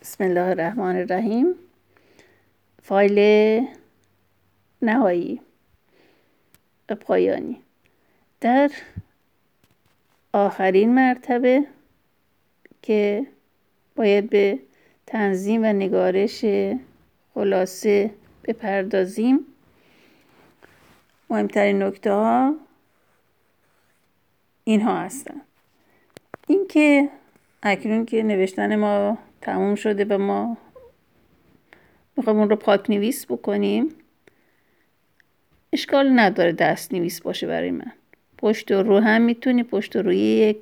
بسم الله الرحمن الرحیم. فایل نهایی پایانی. در آخرین مرتبه که باید به تنظیم و نگارش خلاصه بپردازیم، مهمترین نکته ها اینها هستند. این که اکنون که نوشتن ما تموم شده و ما میخوایم اون رو پاک نویس بکنیم، اشکال نداره دست نویس باشه. برای من پشت و رو هم میتونی پشت و روی یک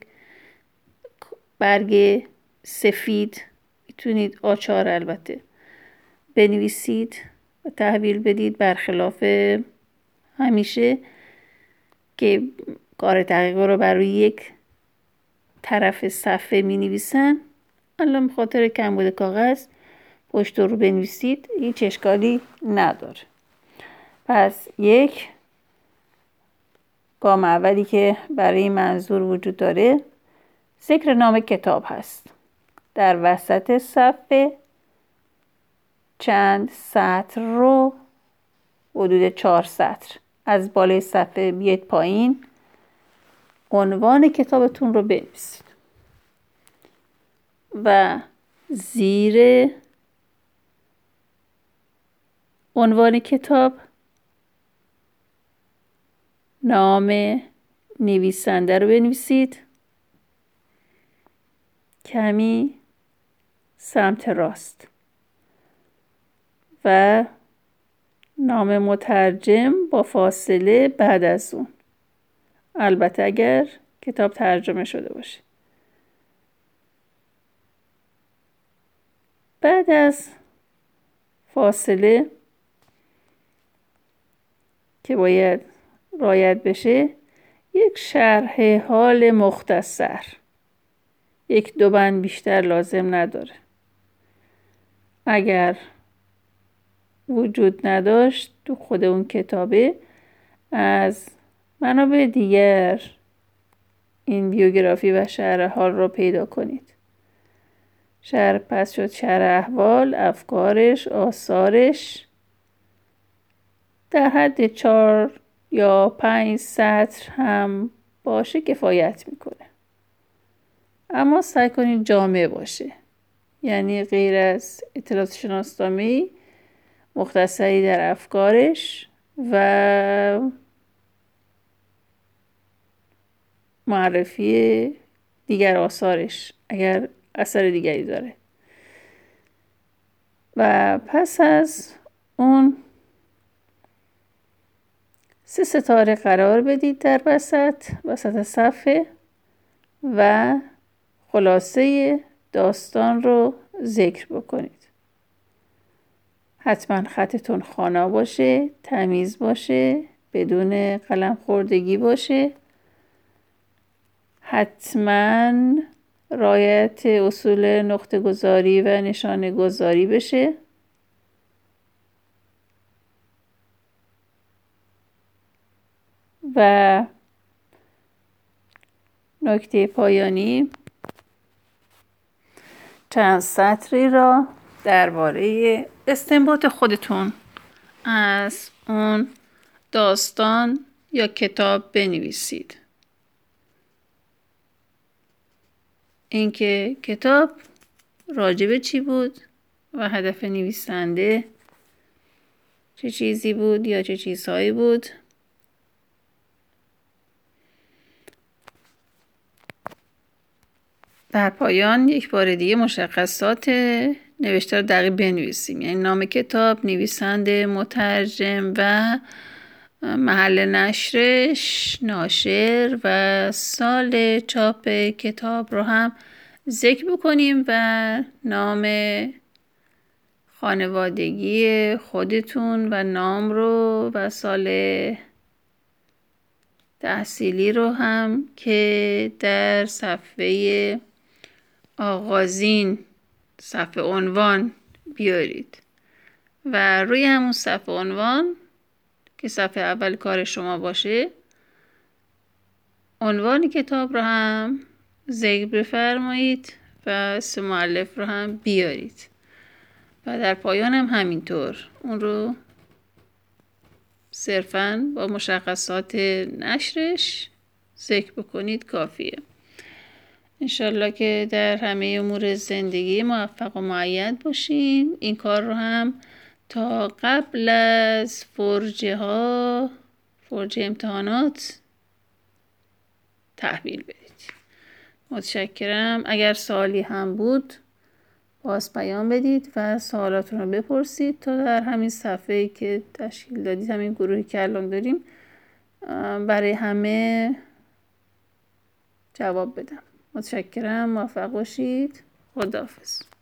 برگ سفید میتونید، آچار البته، بنویسید و تحویل بدید، برخلاف همیشه که کار تحقیق رو بر روی یک طرف صفحه می نویسن. الان به خاطر کمبود کاغذ پشت رو بنویسید، هیچ اشکالی نداره. پس یک گام اولی که برای این منظور وجود داره ذکر نام کتاب هست. در وسط صفحه چند سطر رو، حدود 4 سطر از بالای صفحه بیاید پایین، عنوان کتابتون رو بنویسید و زیر عنوان کتاب نام نویسنده رو بنویسید، کمی سمت راست، و نام مترجم با فاصله بعد از اون، البته اگر کتاب ترجمه شده باشه. بعد از فاصله که باید رعایت بشه، یک شرح حال مختصر، 1-2 بند بیشتر لازم نداره. اگر وجود نداشت تو خود اون کتابه، از منابع دیگر این بیوگرافی و شرح حال رو پیدا کنید. شرح پس شد شرح احوال، افکارش، آثارش، در حد 4 یا 5 سطر هم باشه کفایت میکنه. اما سعی کنید جامع باشه، یعنی غیر از اطلاعات شناسنامه‌ای مختصری در افکارش و معرفی دیگر آثارش اگر اثر دیگری داره. و پس از اون 3 ستاره قرار بدید در وسط صفحه و خلاصه داستان رو ذکر بکنید. حتما خطتون خوانا باشه، تمیز باشه، بدون قلم خوردگی باشه. حتما رعایت اصول نقطه گذاری و نشانه گذاری بشه. و نکته پایانی، چند سطری را درباره استنباط خودتون از اون داستان یا کتاب بنویسید. اینکه کتاب راجب چی بود و هدف نویسنده چه چیزی بود یا چه چیزهایی بود. در پایان یک بار دیگه مشخصات نوشته رو دقیق بنویسیم، یعنی نام کتاب، نویسنده، مترجم و محل نشرش، ناشر و سال چاپ کتاب رو هم ذکر بکنیم و نام خانوادگی خودتون و نام رو و سال تحصیلی رو هم که در صفحه آغازین، صفحه عنوان بیارید و روی همون صفحه عنوان که صفحه اول کار شما باشه، عنوان کتاب رو هم ذکر بفرمایید و اسم مؤلف رو هم بیارید. و در پایان هم همینطور اون رو صرفاً با مشخصات نشرش ذکر بکنید کافیه. انشالله که در همه امور زندگی موفق و مؤید باشین. این کار رو هم تا قبل از فرجه امتحانات تحویل بدید. متشکرم. اگر سوالی هم بود باز پیام بدید و سوالاتون رو بپرسید تا در همین صفحه‌ای که تشکیل دادید، همین گروهی که الان داریم، برای همه جواب بدم. متشکرم. موفق باشید. خداحافظ.